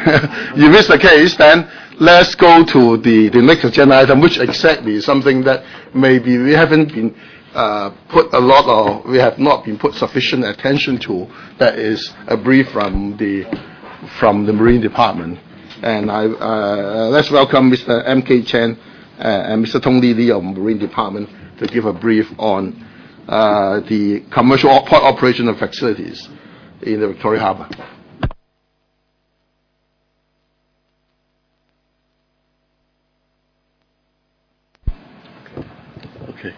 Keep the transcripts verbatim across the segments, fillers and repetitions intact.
if it's the case, then let's go to the, the next agenda item, which exactly is something that maybe we haven't been uh, put a lot of, we have not been put sufficient attention to. That is a brief from the from the Marine Department. And I, uh, let's welcome Mister M K Chen uh, and Mister Tony Lee of Marine Department to give a brief on uh, the commercial port operational facilities in the Victoria Harbour. Okay.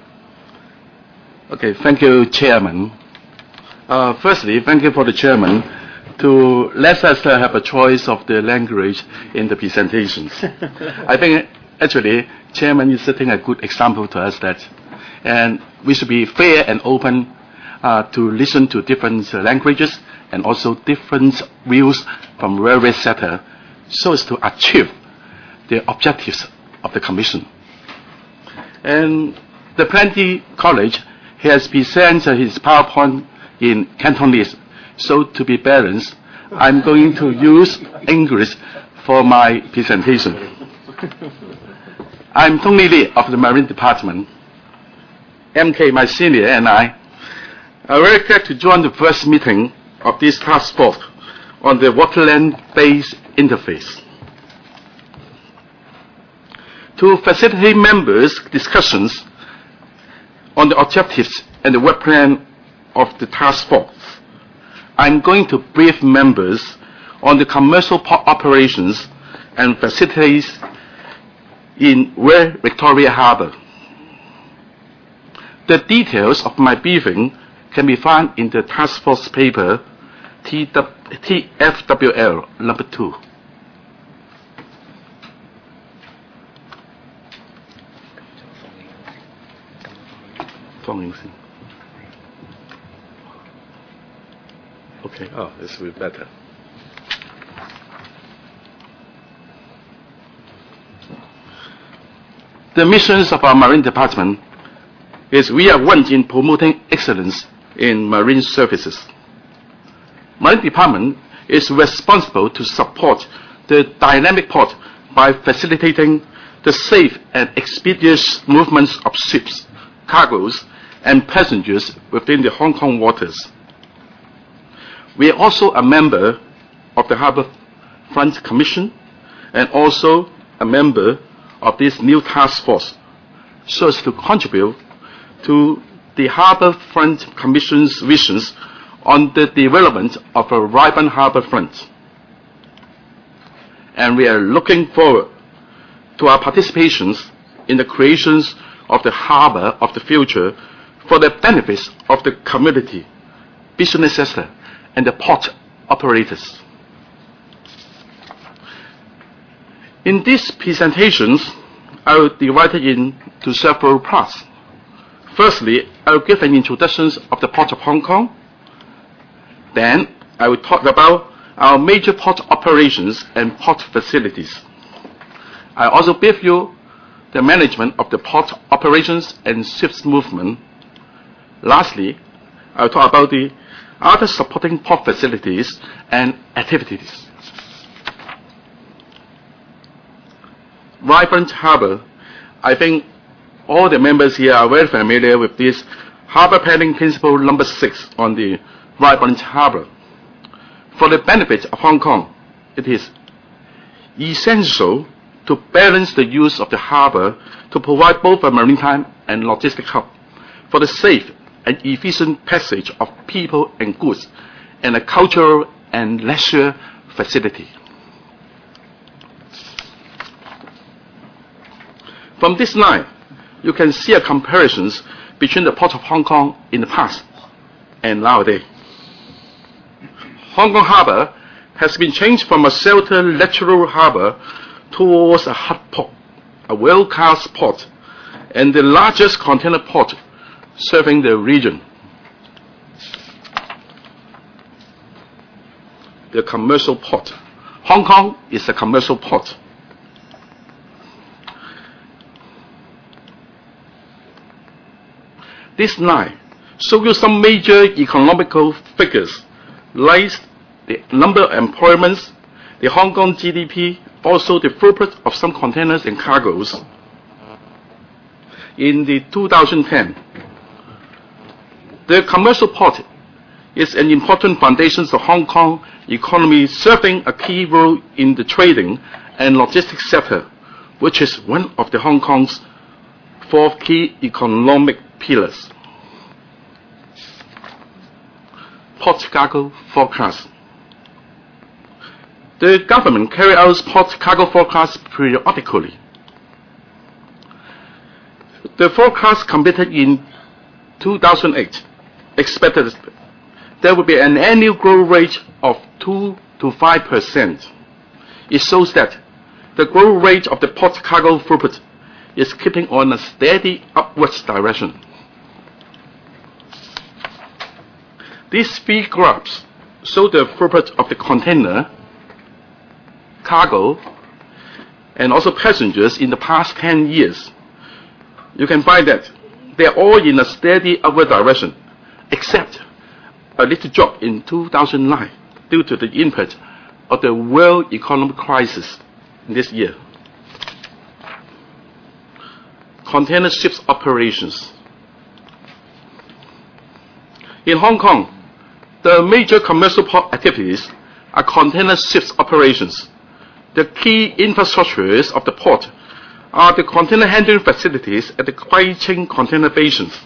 Okay. Thank you, Chairman. Uh, firstly, thank you for the Chairman to let us uh, have a choice of the language in the presentations. I think actually, Chairman is setting a good example to us that, and we should be fair and open uh, to listen to different uh, languages and also different views from various sectors, so as to achieve the objectives of the Commission. And the Plenty College has presented his PowerPoint in Cantonese. So to be balanced, I'm going to use English for my presentation. I'm Tony Lee of the Marine Department. M K, my senior, and I are very glad to join the first meeting of this task force on the waterland-based interface. To facilitate members' discussions on the objectives and the work plan of the task force, I'm going to brief members on the commercial port operations and facilities in Victoria Harbour. The details of my briefing can be found in the task force paper T F W L number two. Okay, oh, this will be better. The missions of our Marine Department is we are one in promoting excellence in marine services. Marine Department is responsible to support the dynamic port by facilitating the safe and expeditious movements of ships, cargoes, and passengers within the Hong Kong waters. We are also a member of the Harbour Front Commission and also a member of this new task force, so as to contribute to the Harbour Front Commission's visions on the development of a vibrant harbour front. And we are looking forward to our participations in the creations of the harbour of the future for the benefits of the community, business sector, and the port operators. In these presentations, I will divide it into several parts. Firstly, I will give an introduction of the Port of Hong Kong. Then, I will talk about our major port operations and port facilities. I also brief you the management of the port operations and ships movement. Lastly, I will talk about the other supporting port facilities and activities. Vibrant harbour. I think all the members here are very familiar with this harbour planning principle number six on the vibrant harbour. For the benefit of Hong Kong, it is essential to balance the use of the harbour to provide both a maritime and logistic hub for the safe and efficient passage of people and goods and a cultural and leisure facility. From this line, you can see a comparisons between the Port of Hong Kong in the past and nowadays. Hong Kong Harbour has been changed from a shelter lateral harbour towards a hub port, a world-class port, and the largest container port serving the region. The commercial port. Hong Kong is a commercial port. This line shows you some major economical figures, like the number of employments, the Hong Kong G D P, also the throughput of some containers and cargoes. In the two thousand ten, the commercial port is an important foundation of Hong Kong economy, serving a key role in the trading and logistics sector, which is one of the Hong Kong's four key economic pillars. Port cargo forecast. The government carries out port cargo forecasts periodically. The forecast completed in two thousand eight expected there will be an annual growth rate of two to five percent. It shows that the growth rate of the port cargo throughput is keeping on a steady upwards direction. These three graphs show the throughput of the container, cargo, and also passengers in the past ten years. You can find that they are all in a steady upward direction, except a little drop in two thousand nine due to the impact of the world economic crisis this year. Container ships operations. In Hong Kong, the major commercial port activities are container ships operations. The key infrastructures of the port are the container handling facilities at the Kwai Ching container basins.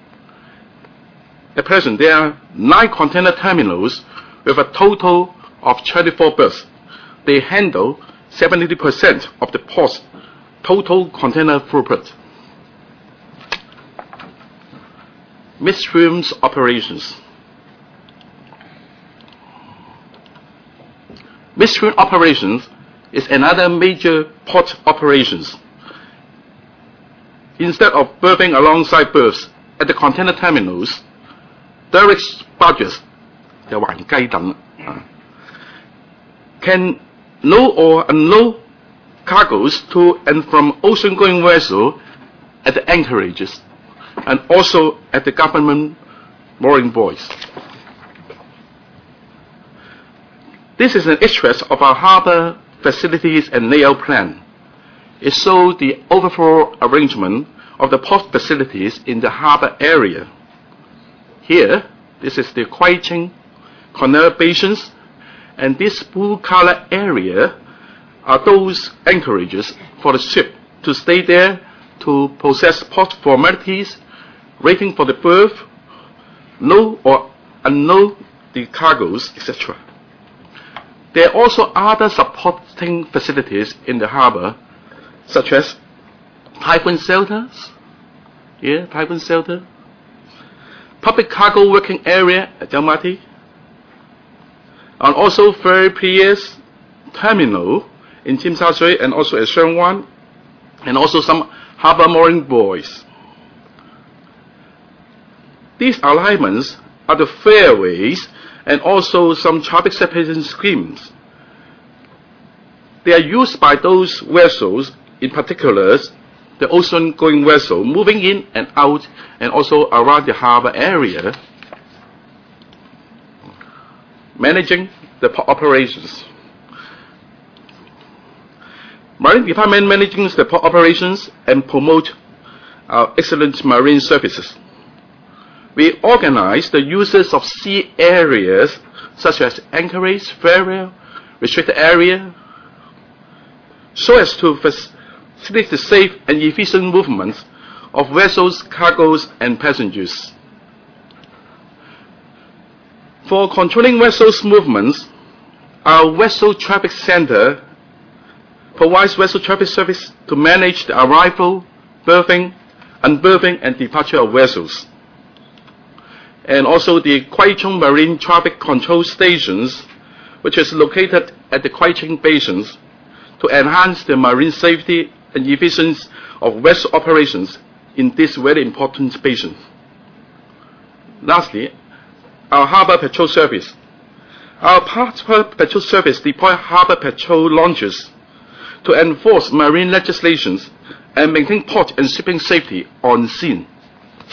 At present, there are nine container terminals with a total of twenty-four berths. They handle seventy percent of the port's total container throughput. Midstream operations. Midstream operations is another major port operations. Instead of berthing alongside berths at the container terminals, derrick barges, can load or unload cargoes to and from ocean-going vessels at the anchorages and also at the government mooring buoys. This is an extract of our harbour facilities and layout plan. It shows the overall arrangement of the port facilities in the harbour area. Here, this is the Kwai Ching container basins, and this blue color area are those anchorages for the ship to stay there to process port formalities, waiting for the berth, load or unload the cargoes, et cetera. There are also other supporting facilities in the harbour, such as typhoon shelters, yeah, typhoon shelter, public cargo working area at Jau Ma Tei, and also ferry piers, terminal in Tsim Sha Tsui and also at Sheung Wan, and also some harbour mooring buoys. These alignments are the fairways and also some traffic separation schemes. They are used by those vessels, in particular the ocean-going vessel, moving in and out and also around the harbour area, managing the port operations. Marine Department manages the port operations and promote our excellent marine services. We organize the uses of sea areas such as anchorage, ferry, restricted area, so as to facilitate the safe and efficient movement of vessels, cargoes, and passengers. For controlling vessels' movements, our Vessel Traffic Center provides vessel traffic service to manage the arrival, berthing, unberthing, and departure of vessels. And also the Kwai Chung Marine Traffic Control Stations, which is located at the Kwai Ching basins, to enhance the marine safety and efficiency of vessel operations in this very important basin. Lastly, our Harbour Patrol Service. Our Harbour Patrol Service deploy Harbour Patrol launches to enforce marine legislations and maintain port and shipping safety on scene.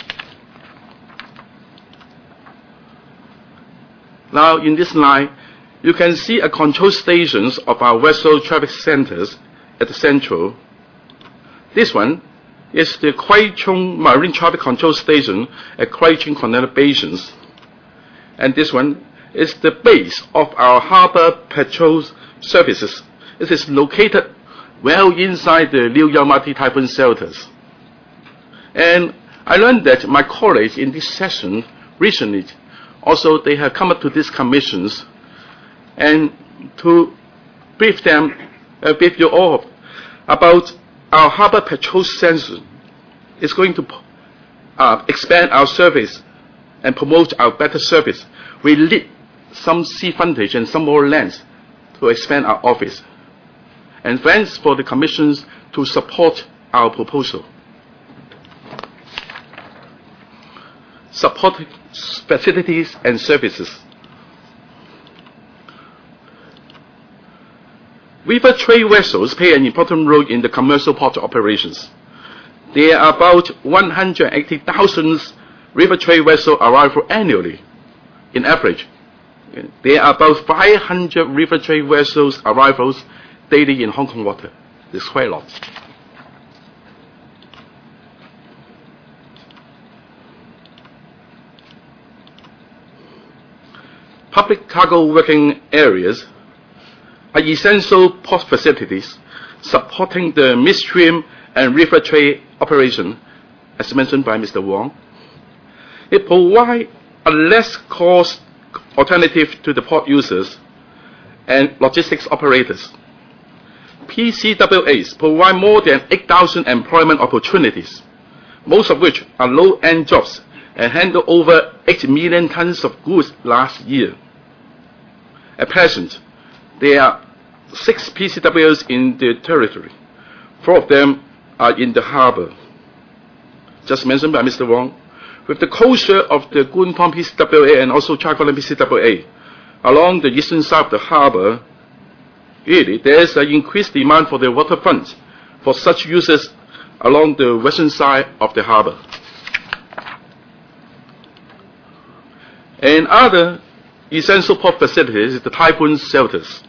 Now, in this line, you can see a control stations of our vessel traffic centers at the central. This one is the Kwai Chung Marine Traffic Control Station at Kwai Chung Container Basins. And this one is the base of our harbor patrol services. It is located well inside the Liu Yao Mati Typhoon shelters. And I learned that my colleagues in this session recently, also they have come up to these commissions and to brief them, uh, brief you all about our harbor patrol center. Is going to uh, expand our service and promote our better service. We need some sea frontage and some more lands to expand our office. And thanks for the commissions to support our proposal. Support facilities and services. River trade vessels play an important role in the commercial port operations. There are about one hundred eighty thousand river trade vessel arrival annually, in average. There are about five hundred river trade vessels arrivals daily in Hong Kong water. It's quite a lot. Public cargo working areas are essential port facilities supporting the midstream and river trade operation, as mentioned by Mister Wong. It provides a less cost alternative to the port users and logistics operators. P C W As provide more than eight thousand employment opportunities, most of which are low-end jobs, and handle over eight million tons of goods last year. At present, there are six P C W As in the territory. Four of them are in the harbor, just mentioned by Mister Wong. With the closure of the Kwun Tong P C W A and also Chai Kok Lim P C W A along the eastern side of the harbor, really there is an increased demand for the waterfront for such users along the western side of the harbor. And other essential port facilities is the typhoon shelters.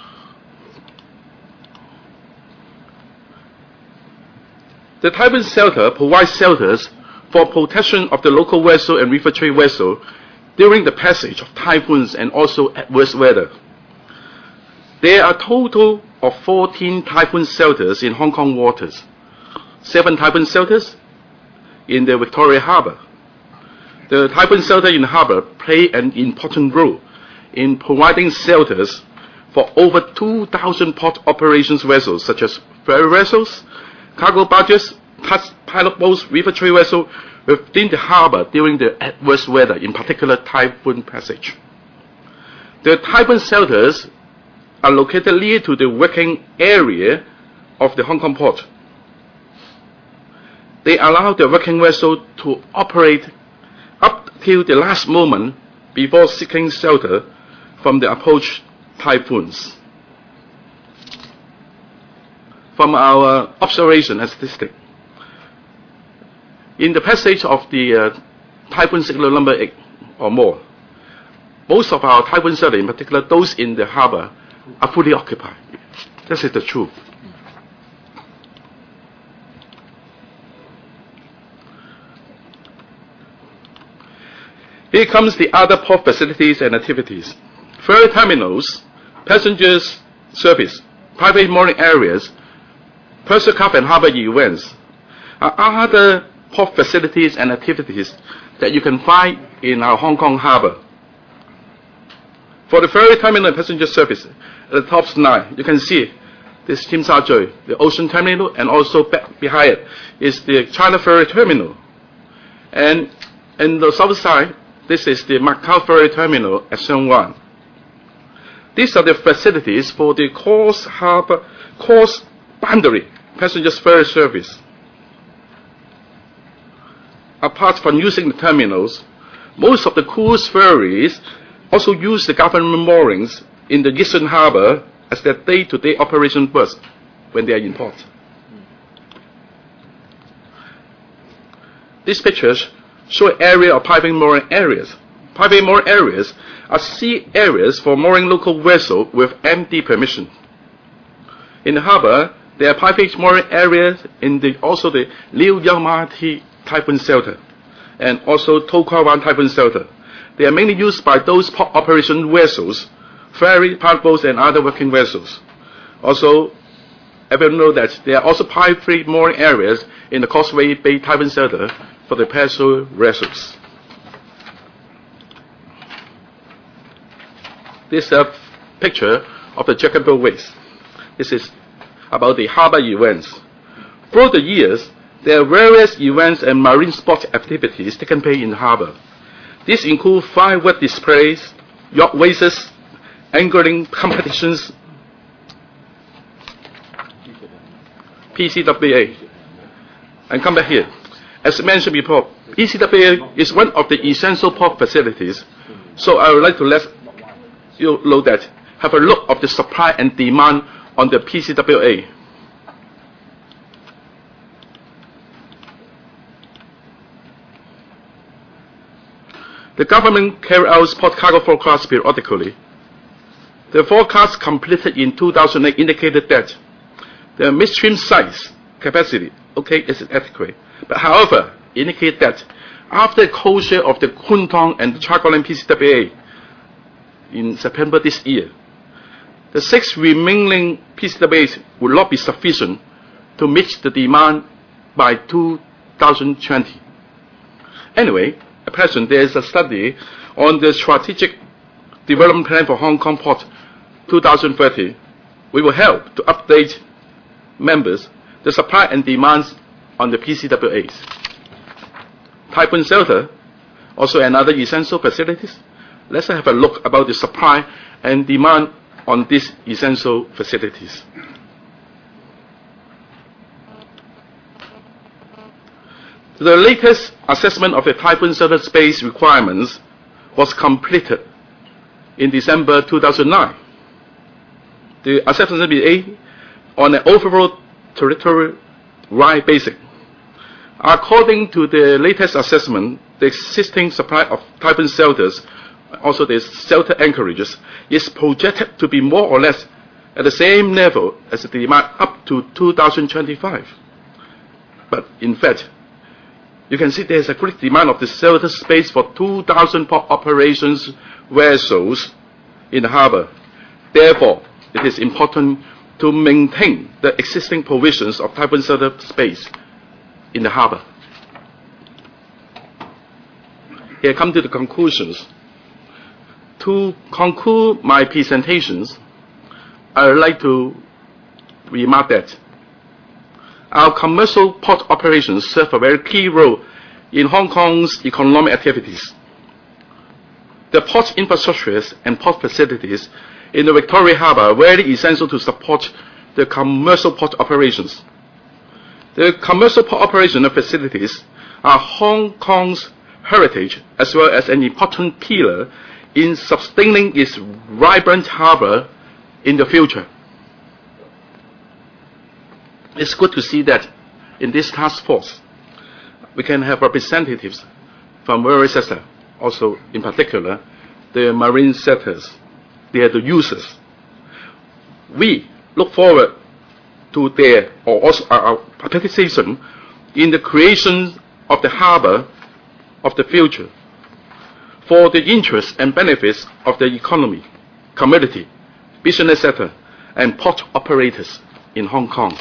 The typhoon shelter provides shelters for protection of the local vessel and river trade vessel during the passage of typhoons and also adverse weather. There are a total of fourteen typhoon shelters in Hong Kong waters, seven typhoon shelters in the Victoria Harbour. The typhoon shelter in the harbour play an important role in providing shelters for over two thousand port operations vessels such as ferry vessels, cargo barges, pilot boats, river trade vessels within the harbour during the adverse weather, in particular typhoon passage. The typhoon shelters are located near to the working area of the Hong Kong port. They allow the working vessel to operate up till the last moment before seeking shelter from the approach typhoons. From our observation and statistics, in the passage of the uh, typhoon signal number eight or more, most of our typhoon shelters, in particular those in the harbour, are fully occupied. This is the truth. Here comes the other port facilities and activities. Ferry terminals, passengers service, private mooring areas, Persian Cup and harbour events are other port facilities and activities that you can find in our Hong Kong harbour. For the ferry terminal and passenger service, at the top line, you can see this Tsim Sha Tsui, the ocean terminal, and also back behind it is the China Ferry Terminal. And in the south side, this is the Macau Ferry Terminal at Sheung Wan. These are the facilities for the cross harbor, cross boundary passenger ferry service. Apart from using the terminals, most of the cruise ferries also use the government moorings in the eastern harbor as their day-to-day operation berths when they are in port. These pictures show an area of private mooring areas private mooring areas are sea areas for mooring local vessels with M D permission. In the harbor, there are private mooring areas in the, also the Liu Yamati Typhoon Shelter and also Tokawan Typhoon Shelter. They are mainly used by those port operation vessels, ferry, boats, and other working vessels. Also, everyone know that there are also private mooring areas in the Causeway Bay Typhoon Shelter for the passenger vessels. This is a picture of the Jacob Boat Race. This is about the harbor events. Throughout the years, there are various events and marine sport activities taken place in the harbor. These include firework displays, yacht races, angling competitions, P C W A. And come back here. As mentioned before, P C W A is one of the essential port facilities. So I would like to let you know that, have a look of the supply and demand on the P C W A. The government carries out port cargo forecast periodically. The forecast completed in two thousand eight indicated that the midstream size capacity, okay, is adequate. But however, indicate that after closure of the Kwun Tong and the Chagolan P C W A in September this year, the six remaining P C W As will not be sufficient to meet the demand by two thousand twenty. Anyway, at present there is a study on the strategic development plan for Hong Kong Port two thousand thirty. We will help to update members the supply and demands on the P C W As. Typhoon Shelter, also another essential facilities. Let's have a look about the supply and demand on these essential facilities. The latest assessment of the Typhoon Shelter space requirements was completed in December two thousand nine. The assessment will be on an overall territory-wide basis. According to the latest assessment, the existing supply of Typhoon shelters, also the shelter anchorages, is projected to be more or less at the same level as the demand up to two thousand twenty-five. But in fact, you can see there is a great demand of the shelter space for two thousand port operations vessels in the harbor. Therefore, it is important to maintain the existing provisions of Typhoon shelter space in the harbor. Here I come to the conclusions. To conclude my presentations, I would like to remark that our commercial port operations serve a very key role in Hong Kong's economic activities. The port infrastructures and port facilities in the Victoria Harbour are very essential to support the commercial port operations. The commercial port operation facilities are Hong Kong's heritage as well as an important pillar in sustaining its vibrant harbour in the future. It's good to see that in this task force, we can have representatives from various sectors, also in particular, the marine sectors. They are the users. We look forward to their, or also our participation in the creation of the harbour of the future for the interests and benefits of the economy, community, business sector, and port operators in Hong Kong.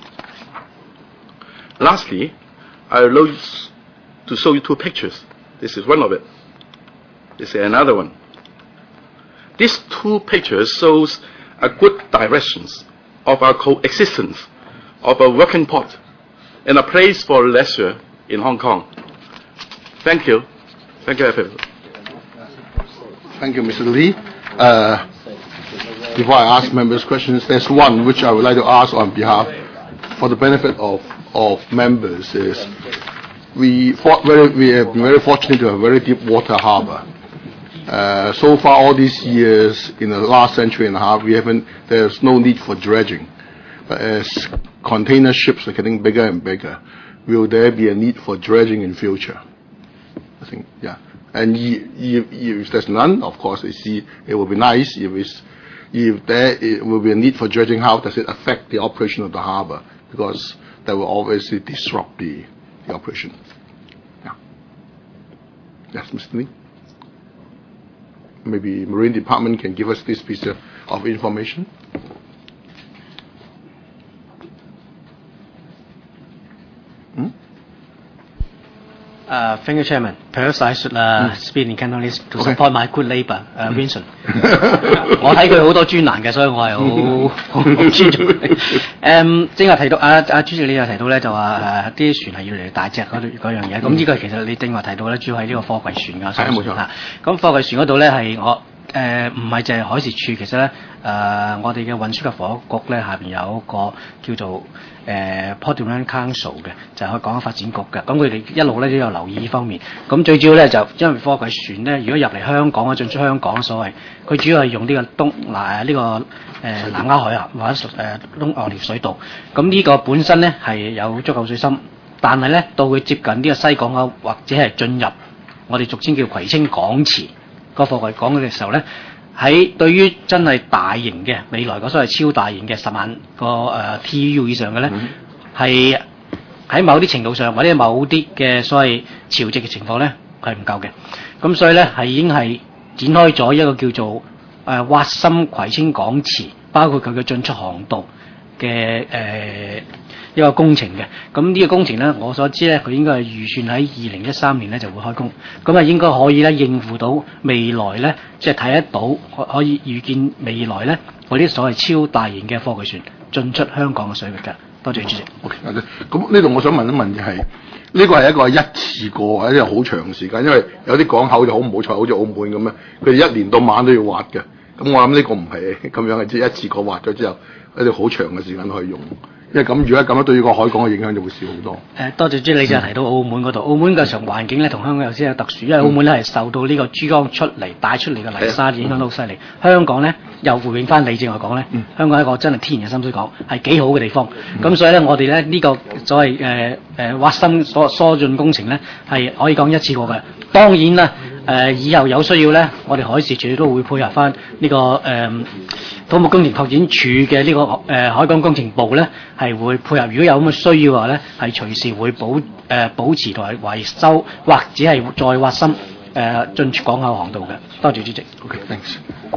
Lastly, I would like to show you two pictures. This is one of it. This is another one. These two pictures shows a good directions of our coexistence of a working port and a place for leisure in Hong Kong. Thank you. Thank you, everyone. Thank you, Mister Lee. Uh, before I ask members questions, there's one which I would like to ask on behalf, for the benefit of, of members, is we, fought very, we have been very fortunate to have a very deep water harbour. Uh, so far, all these years, in the last century and a half, we haven't, there's no need for dredging. But as container ships are getting bigger and bigger, will there be a need for dredging in future? I think, yeah. And if, if, if there's none, of course, they see it will be nice. If it's, if there it will be a need for dredging, how does it affect the operation of the harbor? Because that will obviously disrupt the, the operation. Yeah. Yes, Mister Lee. Maybe Marine Department can give us this piece of, of information. Hmm? Uh, thank you, Chairman. Perhaps I should uh, mm. speak in Cantonese to okay. support my good neighbour, uh, Vincent. 我睇佢好多專欄嘅，所以我係好好尊重佢。誒，正話提到啊啊主席，你又提到咧，就話誒啲船係越嚟越大隻嗰嗰樣嘢。咁呢個其實你正話提到咧，主要係呢個貨櫃船㗎。係冇錯。嚇，咁貨櫃船嗰度咧係我。誒唔係淨係海事處，其實咧誒、呃、我哋嘅運輸及房屋局咧下邊有一個叫做誒、呃、Port Development Council 嘅，就係可以講發展局嘅。咁佢哋一路咧都有留意呢方面。咁最主要咧就因為貨櫃船咧，如果入嚟香港啊，進出香港所謂，佢主要係用呢個東嗱呢、呃這個誒、呃、南丫海峽或者誒東岸條水道。咁呢個本身咧係有足夠水深，但係咧到佢接近呢個西港口或者係進入我哋俗稱叫葵青港池。個貨櫃港嘅時候咧，喺對於真係大型嘅未來嗰所謂超大型嘅十萬個誒、呃、T U 以上嘅咧，係喺、嗯、某啲程度上或者某啲嘅所謂潮汐嘅情況咧係唔夠嘅。咁所以咧係已經係展開咗一個叫做誒、呃、挖深葵青港池，包括佢嘅進出航道嘅誒。呃一個工程嘅，咁呢個工程咧，我所知咧，佢應該係預算喺二零一三年咧就會開工，咁啊應該可以咧應付到未來咧，即係睇得到可可以預見未來咧嗰啲所謂超大型嘅貨櫃船進出香港嘅水域㗎。多謝主席。OK， 咁呢度我想問一問嘅係，呢個係一個一次過或者好長時間，因為有啲港口就好唔好彩，好似澳門咁樣，佢哋一年到晚都要挖嘅。咁我諗呢個唔係咁樣嘅，即係一次過挖咗之後，一啲好長嘅時間可以用。因為咁，如果咁樣對於個海港嘅影響就會少好多。誒，多謝朱你就提到澳門嗰度，澳門嘅場環境咧同香港有啲有特殊，因為澳門咧係受到呢個珠江出嚟帶出嚟嘅泥沙影響到好犀利。香港咧又回應翻李正話講咧，嗯、香港係一個真係天然嘅深水港，係幾好嘅地方。咁、嗯、所以咧，我哋咧呢、這個所謂誒誒挖深所疏浚工程咧係可以講一次過嘅。當然啦，誒、呃、以後有需要咧，我哋海事處都會配合翻呢、這個誒、呃、土木工程拓展署嘅呢個誒、呃、海港工程部咧，係會配合。如果有咁嘅需要嘅話咧，係隨時會保誒、呃、保持同埋維修，或者係再挖深誒進出港口航道嘅。多謝主席。 Okay, thanks.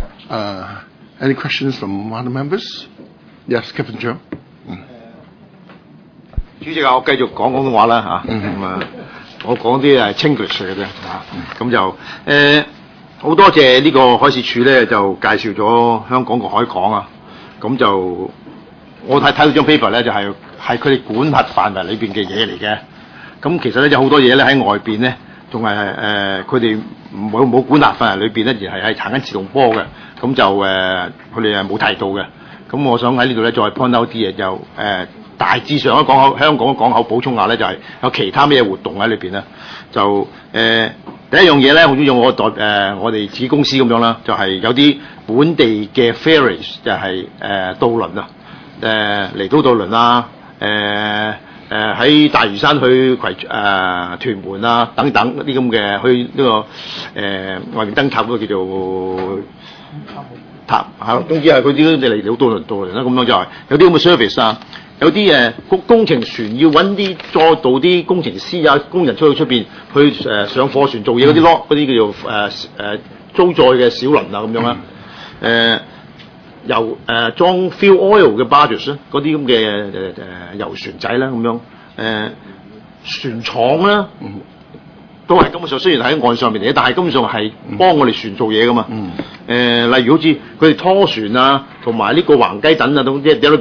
Uh, any questions from other members? Yes, Captain Joe. 嗯。 主席啊，我繼續講廣東話啦嚇。咁啊。我講啲係 Chinglish 嘅啫嚇，咁就誒好多謝呢個海事處咧，就介紹咗香港個海港啊。咁就我睇睇到張 paper 咧，就係係佢哋管轄範圍裏邊嘅嘢嚟嘅。咁其實咧有好多嘢咧喺外邊咧，仲係誒佢哋冇冇管轄範圍裏邊咧，而係係行緊自動波嘅。咁就誒佢哋係冇提到嘅。咁我想喺呢度咧再 point out 啲嘢就誒。呃大致上嘅港口，香港嘅港口補充下咧，就係、是、有其他咩活動喺裏邊咧。就誒、呃、第一樣嘢咧，好似用我代誒、呃、我哋自己公司咁樣啦，就係、是、有啲本地嘅 ferries 就係、是、誒、呃、渡輪啊，誒離島渡輪啊，誒誒喺大嶼山去葵誒、呃、屯門啊等等啲咁嘅去呢、這個誒、呃、外面燈塔嗰個叫做塔嚇，總之係佢啲離島渡輪渡輪啦，咁樣就係、是、有啲咁嘅 service 啊。有啲誒工工程船要揾啲再度啲工程師啊工人出去出邊去誒、呃、上貨船做嘢嗰啲 lock 嗰啲叫做誒誒、呃、租載嘅小輪啊咁樣啦，誒油誒裝 fuel oil 嘅 barges 咧，嗰啲咁嘅誒誒油船仔啦咁樣，誒、呃、船廠啦，都係根本上雖然喺岸上面嚟嘅，但係根本上係幫我哋船做嘢噶嘛。誒、呃、例如好似佢哋拖船啊，同埋呢個橫雞等啊，咁啲 derrick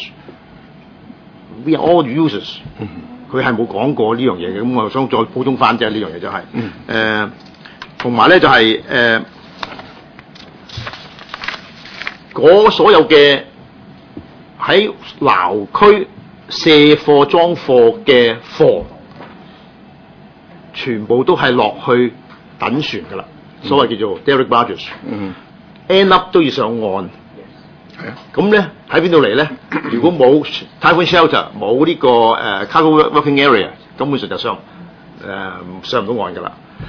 barges。We are all users，佢係冇講過呢樣嘢嘅，咁我想再補充翻啫，呢樣嘢就係、是，誒同埋咧就係誒嗰所有嘅喺撈區卸貨裝貨嘅貨，全部都係落去等船噶啦，嗯、所謂叫做 derrick barges，end、嗯、up 都要上岸。咁咧喺邊度嚟咧？如果冇 typhoon shelter， 冇呢、這個誒、uh, cargo working area， 根本上就上誒、呃、上唔到岸㗎啦。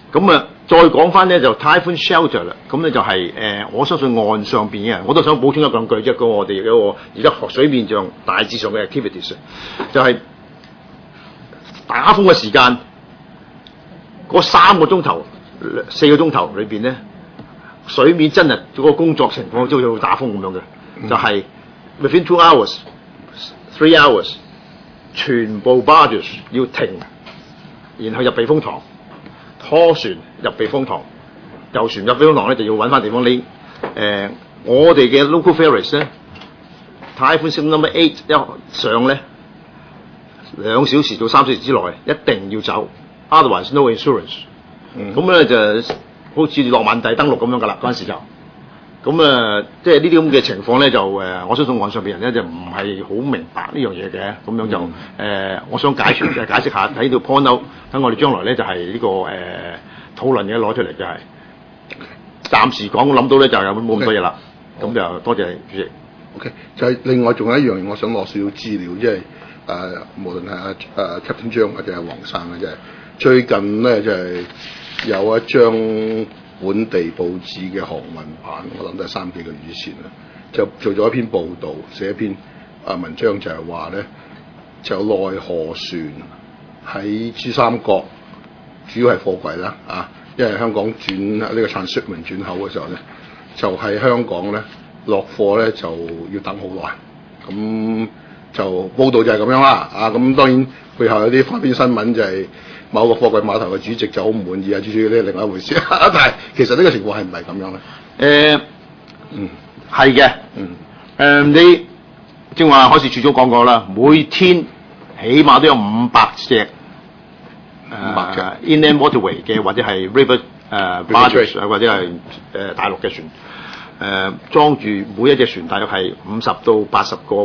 咁啊，再講翻咧就 Typhoon Shelter 啦，咁咧就係、是、誒、呃，我相信岸上邊嘅人，我都想補充一兩句，即係個我哋嗰個而家水面上大致上嘅 activities， 就係打風嘅時間，嗰三個鐘頭、四個鐘頭裏邊咧，水面真係嗰個工作情況都好似打風咁樣嘅，嗯、就係 within two hours、three hours， 全部 barges 要停，然後入避風塘。拖船入避風塘，遊船入避風塘咧就要揾翻地方匿。誒、呃，我哋嘅 local ferries 咧，Typhoon Signal Number Eight 一上咧，兩小時到三小時之內一定要走 ，otherwise no insurance。咁咧、嗯、就好似諾曼第登陸咁樣噶啦，嗰陣時就。咁啊，即係呢啲咁嘅情況咧，就誒，我相信岸上邊人咧就唔係好明白呢樣嘢嘅，咁樣就誒、嗯呃，我想解釋解釋下，喺度 point out，喺我哋將來咧就係、是、呢、這個誒、呃、討論嘅攞出嚟就係、是，暫時講諗到咧就有冇咁多嘢啦，咁 Okay. 就多謝主席。 OK， 就係另外仲有一樣嘢，我想攞少少資料，即係誒、呃，無論係阿誒 Captain 張或者係黃生嘅，即係最近咧就係、是、有一張本地報紙嘅航運版，我諗都係三幾個月之前啦，就做咗一篇報導，寫一篇啊文章就係話咧，就內河船喺珠三角，主要係貨櫃啦啊，因為香港轉呢、這個 transshipment 轉口嘅時候咧，就喺、是、香港咧落貨咧就要等好耐，咁就報導就係咁樣啦啊，咁當然背後有啲花邊新聞就係、是。某個貨櫃碼頭嘅主席就好唔滿意啊，主主呢另外一回事。但係其實呢個情況係唔係咁樣咧？誒、 呃，嗯，係嘅，嗯，誒、呃、你正話海事處長講過啦，每天起碼都有五百隻五百隻 inland waterway 嘅或者係 river 誒 barge 或者係誒、呃、大陸嘅船，誒、呃、裝住每一隻船大約係五十到八十個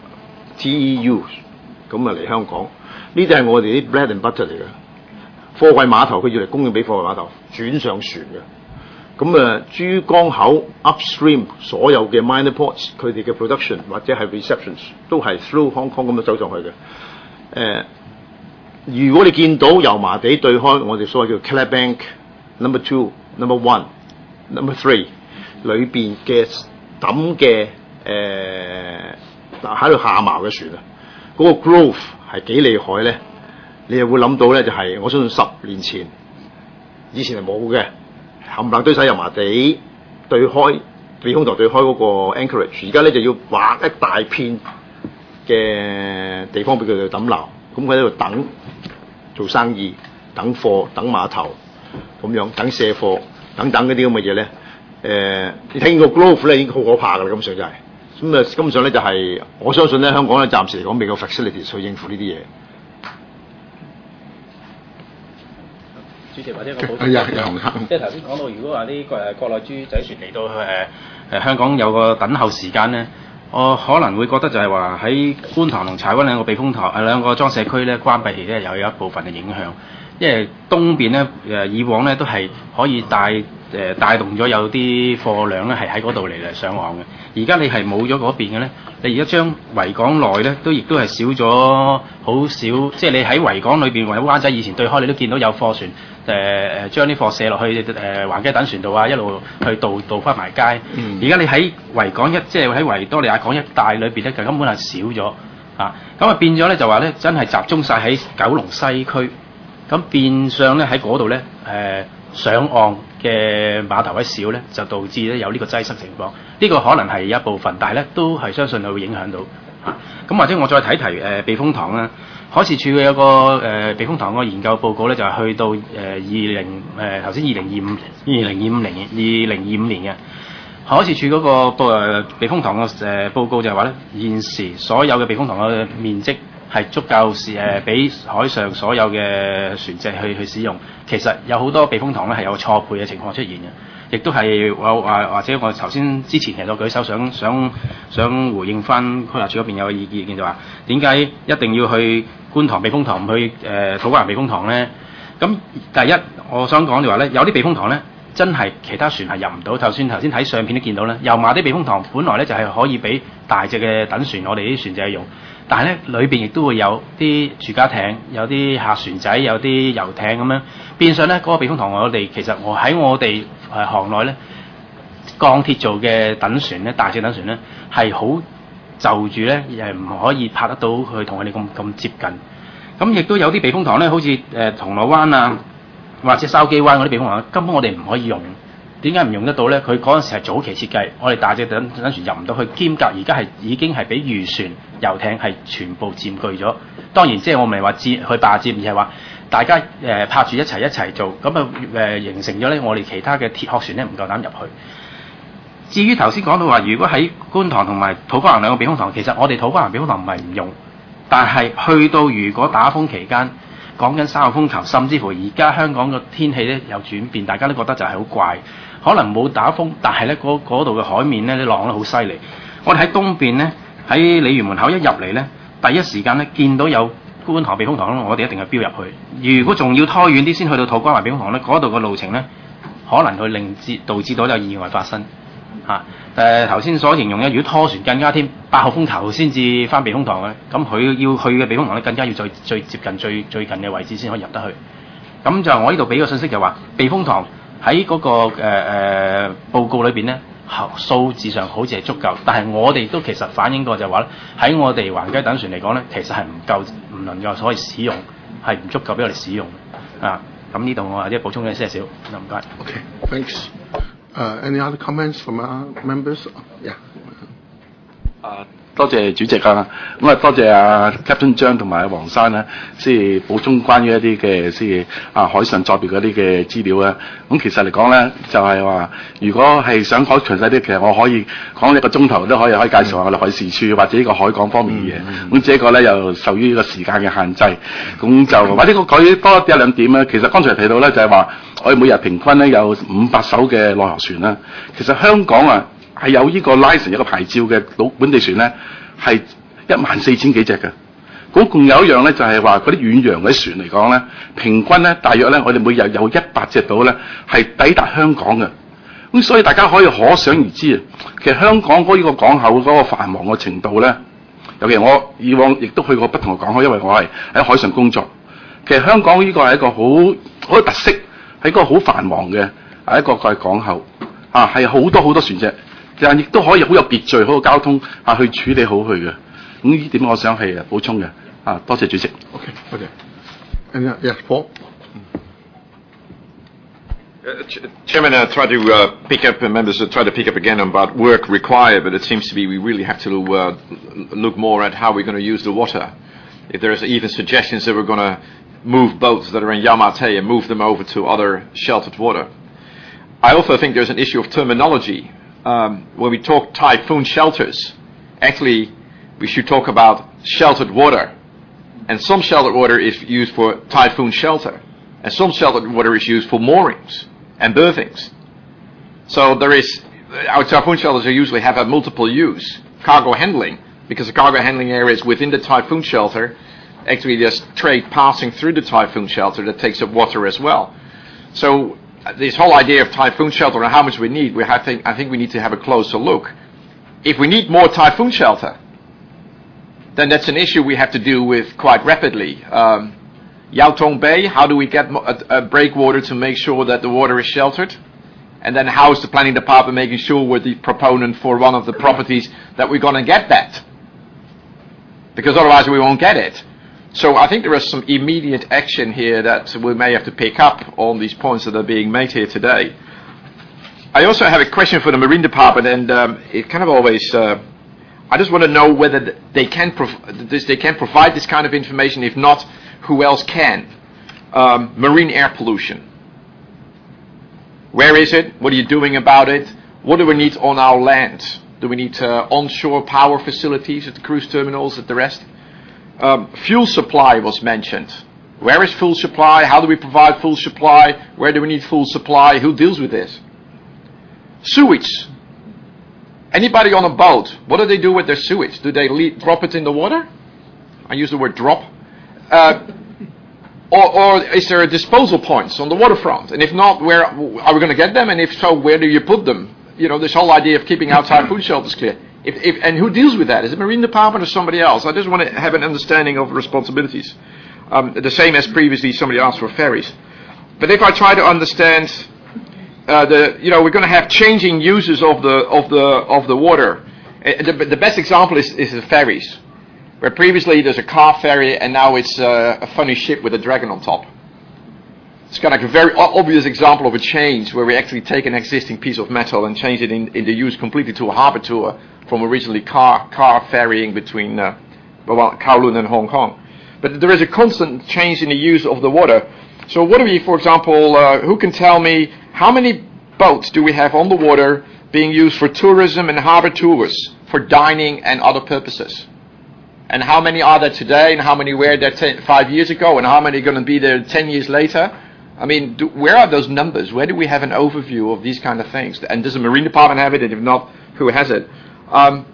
T E U 咁啊嚟香港，呢啲係我哋啲 bread and butter 嚟嘅。貨櫃碼頭佢要嚟供應俾貨櫃碼頭轉上船嘅，咁啊珠江口 upstream 所有嘅 minor ports 佢哋嘅 production 或者係 receptions 都係 through Hong Kong 咁樣走上去嘅。誒、呃，如果你見到油麻地對開我哋所謂叫 Clearbank Number Two、Number One、Number Three 裏邊嘅抌嘅誒喺度下錨嘅船啊，嗰、那個 growth 係幾厲害咧？你又會諗到咧，就係、是、我相信十年前以前係冇嘅，冚唪唥堆晒油麻地對開避風塘對開嗰個 anchorage，而家咧就要劃一大片嘅地方俾佢哋抌撈，咁佢喺度等做生意、等貨、等碼頭咁樣、等卸貨等等嗰啲咁嘅嘢咧。誒、呃，你聽個 growth 咧已經好可怕㗎啦，根本上就係咁啊，根本上咧就係、是、我相信咧香港咧暫時嚟講未夠 facilities 去應付呢啲嘢。 主席或者我補充，即係頭先講到，如果話啲誒國內豬仔船嚟到誒誒香港有個等候時間咧，我可能會覺得就係話喺觀塘同柴灣兩個避風塘誒兩個裝卸區咧關閉咧，又有一部分嘅影響。因為東邊咧誒以往咧都係可以帶誒、呃、帶動咗有啲貨量咧係喺嗰度嚟嚟上岸嘅，而家你係冇咗嗰邊嘅咧，你而家將維港內咧都亦都係少咗好少，即係你喺維港裏邊或者灣仔以前對開，你都見到有貨船誒誒將啲貨卸落去誒橫街等船度啊，一路去渡渡翻埋街。而家、嗯、你喺維港一即係喺維多利亞港一帶裏邊咧，就根本係少咗啊！咁啊變咗咧就話咧，真係集中晒喺九龍西區。咁變相咧喺嗰度咧，誒、呃、上岸嘅碼頭位少咧，就導致咧有呢個擠塞情況。呢、這個可能係一部分，但係咧都係相信係會影響到。啊，咁或者我再睇提誒、呃、避風塘啦，海事處嘅有個誒、呃、避風塘個研究報告咧，就係、是、去到誒二零誒頭先二零二五二零二五年二零二五年嘅海事處嗰個誒、呃、避風塘嘅誒報告就係話咧，現時所有嘅避風塘嘅面積係足夠是誒俾海上所有嘅船隻去去使用。其實有好多避風塘咧係有錯配嘅情況出現嘅，亦都係有話或者我頭先之前其實我舉手想想想回應翻規劃署嗰邊有個意見，就話點解一定要去觀塘避風塘唔去誒土瓜灣避風塘咧？咁第一我想講就話咧，有啲避風塘咧真係其他船係入唔到。就算頭先睇相片都見到咧，油麻地避風塘本來咧就係可以俾大隻嘅躉船，我哋啲船隻用，但係咧裏邊亦都會有啲住家艇、有啲客船仔、有啲遊艇咁樣，變相咧嗰個避風塘我哋其實我喺我哋誒行內咧鋼鐵做嘅躉船咧，大隻躉船咧係好就住咧，誒唔可以拍得到佢同我哋咁咁接近。咁亦都有啲避風塘咧，好似誒、呃、銅鑼灣啊，或者筲箕灣嗰啲避風塘，根本我哋唔可以用。點解唔用得到咧？佢嗰陣時係早期設計，我哋大隻躉躉船入唔到去，兼夾而家係已經係俾漁船、遊艇係全部佔據咗。當然即係我唔係話佔去霸佔，而係話大家誒、呃、拍住一齊一齊做，咁啊誒形成咗咧，我哋其他嘅鐵殼船咧唔夠膽入去。至於頭先講到話，如果喺觀塘同埋土瓜灣兩個避風塘，其實我哋土瓜灣避風塘唔係唔用。但係去到如果打風期間，講緊三號風球，甚至乎而家香港個天氣咧有轉變，大家都覺得就係好怪。可能冇打風，但係咧嗰度嘅海面咧啲浪咧好犀利。我哋喺東邊咧，喺鯉魚門口一入嚟咧，第一時間咧見到有觀塘避風塘，我哋一定係飆入去。如果仲要拖遠啲先去到土瓜灣避風塘咧，嗰度嘅路程咧，可能會令至導致到有意外發生。嚇誒頭先所形容嘅，如果拖船更加添，八號風球先至翻避風塘嘅，咁佢要去嘅避風塘咧，更加要最最接近最最近嘅位置先可以入得去。咁就我呢度俾個信息就話，避風塘喺嗰、那個誒誒、呃、報告裏邊咧，數字上好似係足夠，但係我哋都其實反映過就話咧，喺我哋橫街躉船嚟講咧，其實係唔夠，唔能夠可以使用，係唔足夠俾我哋使用啊。咁呢度我或者補充一些少，唔該。 Okay, thanks. Uh, any other comments from our members? Yeah. 啊，多謝主席啊，咁啊多謝啊 Captain 張同埋黃生咧，即係補充關於一啲嘅即係啊海上作業嗰啲嘅資料啊。咁其實嚟講咧，就係、是、話如果係想講詳細啲，其實我可以講一個鐘頭都可以可以介紹下我哋海事處或者呢個海港方面嘅嘢。咁、嗯、這個咧又受於呢個時間嘅限制，咁就或者我講多一兩點咧。其實剛才提到咧就係話，我哋每日平均咧有五百艘嘅內河船啦。其實香港啊〜係有呢個 license 有個牌照嘅老本地船咧，係一萬四千幾隻嘅。咁共有一樣咧，就係話嗰啲遠洋嗰啲船嚟講咧，平均咧大約咧，我哋每日有一百隻到咧係抵達香港嘅。咁所以大家可以可想而知啊，其實香港嗰呢個港口嗰個繁忙嘅程度咧，尤其我以往亦都去過不同嘅港口，因為我係喺海上工作。其實香港呢個係一個好好特色，係一個好繁忙嘅係一個個港口啊，係好多好多船隻。但亦都可以好有秩序，好有交通啊，去處理好佢嘅。咁呢點我想係補充嘅。啊，多謝主席。 OK，多謝。And yes, Paul. Uh, Ch- Chairman, uh, try to uh, pick up, uh, members uh, try to pick up again about work required, but it seems to be we really have to uh, look more at how we're going to use the water. If there's even suggestions that we're going to move boats that are in Yamate and move them over to other sheltered water. I also think there's an issue of terminology. Um, when we talk typhoon shelters, actually we should talk about sheltered water. And some sheltered water is used for typhoon shelter. And some sheltered water is used for moorings and berthings. So there is, our typhoon shelters usually have a multiple use. Cargo handling, because the cargo handling area is within the typhoon shelter. Actually there's trade passing through the typhoon shelter that takes up water as well. So this whole idea of typhoon shelter and how much we need, we have to, I think we need to have a closer look. If we need more typhoon shelter, then that's an issue we have to deal with quite rapidly. Um, Yau Tong Bay, how do we get a, a breakwater to make sure that the water is sheltered? And then how is the planning department making sure we're the proponent for one of the properties that we're going to get that? Because otherwise we won't get it. So I think there is some immediate action here that we may have to pick up on these points that are being made here today. I also have a question for the Marine Department, and um, it kind of always, uh, I just want to know whether they can, prov- this, they can provide this kind of information. If not, who else can? Um, marine air pollution. Where is it? What are you doing about it? What do we need on our land? Do we need uh, onshore power facilities at the cruise terminals, at the rest? Um, fuel supply was mentioned. Where is fuel supply? How do we provide fuel supply? Where do we need fuel supply? Who deals with this? Sewage. Anybody on a boat, what do they do with their sewage? Do they leave, drop it in the water? I use the word drop. Uh, or, or is there a disposal points on the waterfront? And if not, where are we going to get them? And if so, where do you put them? You know, this whole idea of keeping our typhoon shelters clear. If, if, and who deals with that? Is it Marine Department or somebody else? I just want to have an understanding of responsibilities. Um, the same as previously somebody asked for ferries. But if I try to understand, uh, the you know, we're going to have changing uses of the of the of the water. Uh, the, the best example is, is the ferries, where previously there's a car ferry and now it's uh, a funny ship with a dragon on top. It's kind of like a very obvious example of a change where we actually take an existing piece of metal and change it in, in the use completely to a harbor tour from originally car car ferrying between uh, well, Kowloon and Hong Kong. But there is a constant change in the use of the water. So what do we, for example, uh, who can tell me how many boats do we have on the water being used for tourism and harbor tours, for dining and other purposes? And how many are there today, and how many were there ten, five years ago, and how many are going to be there ten years later? I mean, do, where are those numbers? Where do we have an overview of these kind of things? And does the Marine Department have it? And if not, who has it? Um,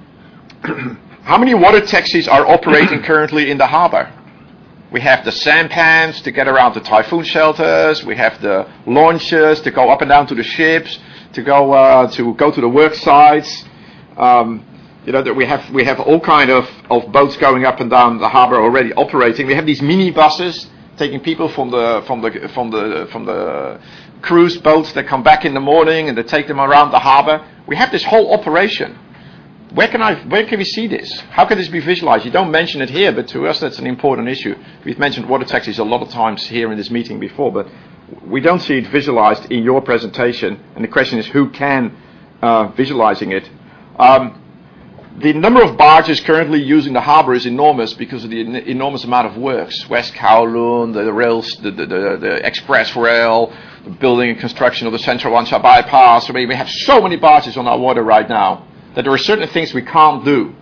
how many water taxis are operating currently in the harbor? We have the sampans to get around the typhoon shelters. We have the launches to go up and down to the ships, to go uh, to go to the work sites. Um, you know that we have we have all kind of, of boats going up and down the harbor already operating. We have these mini buses taking people from the from the from the from the cruise boats that come back in the morning and they take them around the harbor. We have this whole operation. Where can I? Where can we see this? How can this be visualized? You don't mention it here, but to us that's an important issue. We've mentioned water taxis a lot of times here in this meeting before, but we don't see it visualized in your presentation. And the question is, who can uh, visualizing it? Um, the number of barges currently using the harbour is enormous because of the en- enormous amount of works. West Kowloon, the, the rails, the, the, the, the express rail, the building and construction of the Central Wan Chai bypass. I mean, we have so many barges on our water right now that there are certain things we can't do.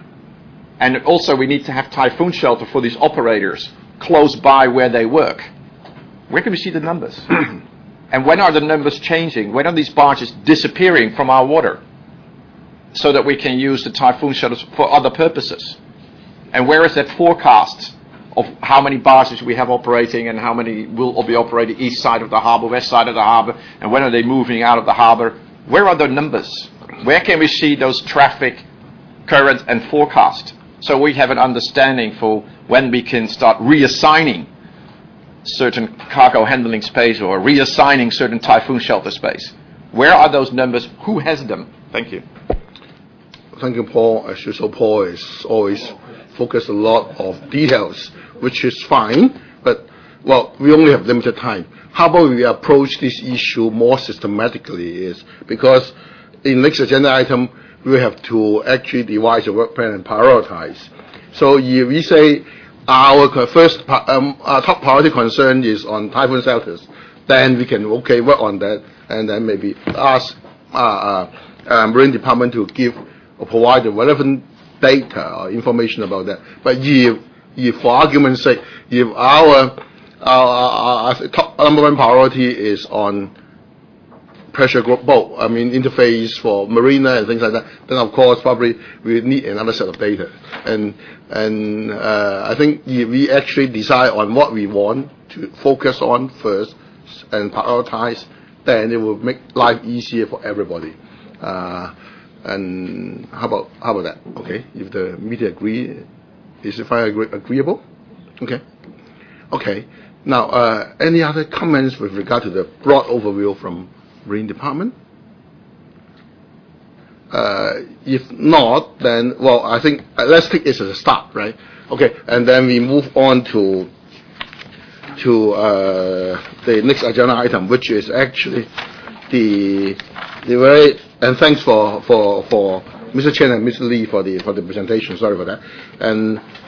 And also we need to have typhoon shelter for these operators close by where they work. Where can we see the numbers? And when are the numbers changing? When are these barges disappearing from our water so that we can use the typhoon shelters for other purposes? And where is that forecast of how many barges we have operating and how many will be operating east side of the harbour, west side of the harbour, and when are they moving out of the harbour? Where are the numbers? Where can we see those traffic, current, and forecast? So we have an understanding for when we can start reassigning certain cargo handling space or reassigning certain typhoon shelter space. Where are those numbers? Who has them? Thank you. Thank you, Paul. As usual, Paul is always focused a lot of details, which is fine, but, well, we only have limited time. How about we approach this issue more systematically is because in next agenda item, we have to actually devise a work plan and prioritize. So if we say our first um, our top priority concern is on typhoon shelters, then we can okay work on that, and then maybe ask uh, uh, uh, Marine Department to give or provide the relevant data or information about that. But if, if for argument's sake, if our, our, our, our top number one priority is on pressure boat, I mean interface for marina and things like that, then of course probably we need another set of data. And and uh, I think if we actually decide on what we want to focus on first and prioritize, then it will make life easier for everybody. Uh, and how about how about that? Okay, if the media agree, is it fine, agree, agreeable? Okay, okay. Now, uh, any other comments with regard to the broad overview from Marine Department? Uh, if not, then, well, I think uh, let's take this as a start, right? Okay, and then we move on to to uh, the next agenda item, which is actually the the very and thanks for for for Mister Chen and Mister Lee for the for the presentation. Sorry for that. And